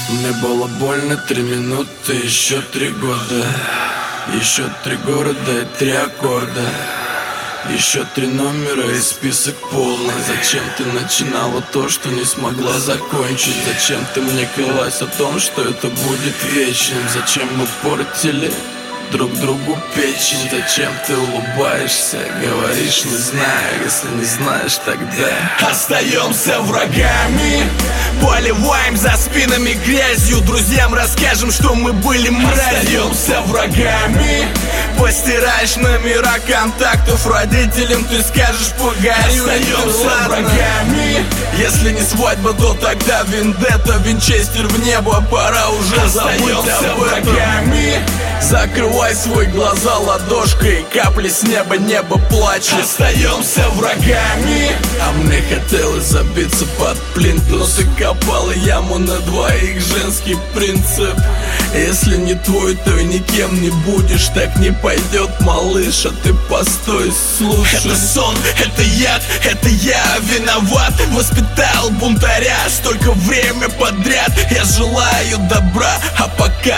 Мне было больно 3 минуты, еще 3 года. Еще 3 города и 3 аккорда. Еще 3 номера и список полный. Зачем ты начинала то, что не смогла закончить? Зачем ты мне клялась о том, что это будет вечным? Зачем мы портили друг другу печень? Зачем ты улыбаешься, говоришь не знаю? Если не знаешь, тогда остаемся врагами, поливаем за спинами грязью. Друзьям расскажем, что мы были мразью. Остаемся врагами, постираешь номера контактов. Родителям ты скажешь погорю. Остаемся врагами, если не свадьба, то тогда вендетта. Винчестер в небо, пора уже забыть об врагами. Закрывай свои глаза ладошкой, капли с неба, небо плачет. Остаемся врагами. А мне хотелось забиться под плинтус, но ты копала яму на двоих, женский принцип. Если не твой, то и никем не будешь. Так не пойдет, малыш, а ты постой, слушай. Это сон, это яд, это я виноват. Воспитал бунтаря столько время подряд. Я желаю добра, а пока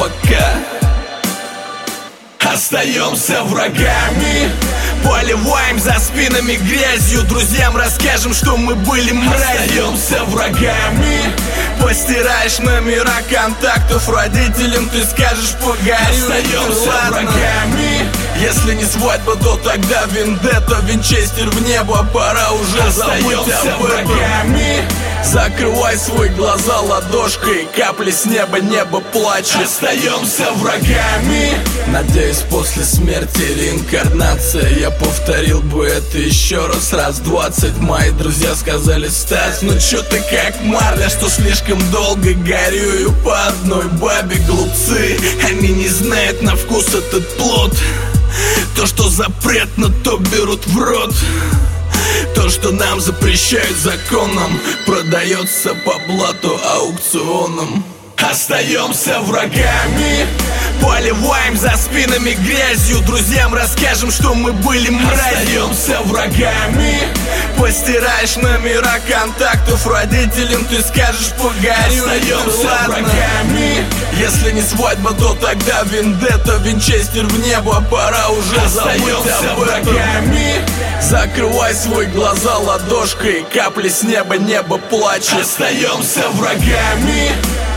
остаемся врагами, поливаем за спинами грязью. Друзьям расскажем, что мы были мразью. Остаемся врагами, постираешь номера контактов. Родителям ты скажешь погорю. Остаемся врагами, если не свадьба, то тогда вендетта. Винчестер в небо, пора уже забыть об врагами. Закрывай свои глаза ладошкой, капли с неба, небо плачет. Остаемся врагами. Надеюсь, после смерти реинкарнация. Я повторил бы это еще раз 20. Мои друзья сказали: Стас, ну чё ты как Марля, что слишком долго горюю по одной бабе. Глупцы, они не знают на вкус этот плод. То, что запретно, то берут в рот. То, что нам запрещают законом, продается по блату аукционом. Остаемся врагами, поливаем за спинами грязью. Друзьям расскажем, что мы были мразью. Остаемся врагами, постираешь номера контактов. Родителям ты скажешь погорю. Остаемся врагами, если не свадьба, то тогда вендетта. Винчестер в небо, пора уже забыть об врагами. Закрывай свои глаза ладошкой, капли с неба, небо плачет. Остаемся врагами.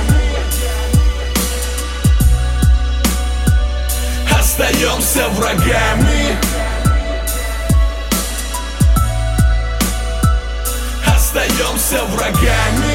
Остаемся врагами. Остаемся врагами.